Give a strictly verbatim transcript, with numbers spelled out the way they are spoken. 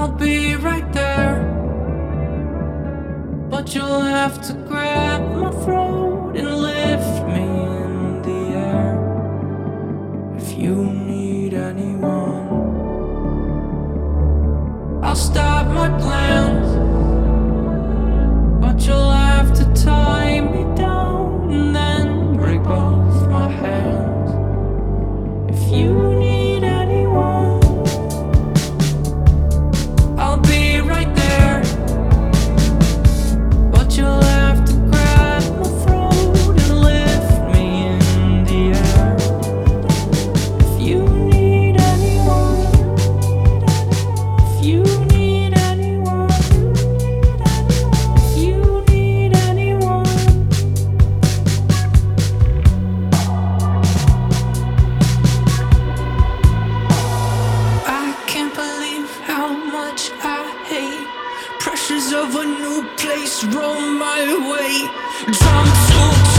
I'll be right there, but you'll have to grab my throat and lift me in the air. If you need anyone, I'll stop my plans, but you'll have to tie me down and then break both my hands. If you need anyone, I'll be right there, but you'll have to grab my throat and lift me in the air. If you need anyone, if you need anyone, if you need anyone. I can't believe how much I hate pressures of a new place roll my way. Jump to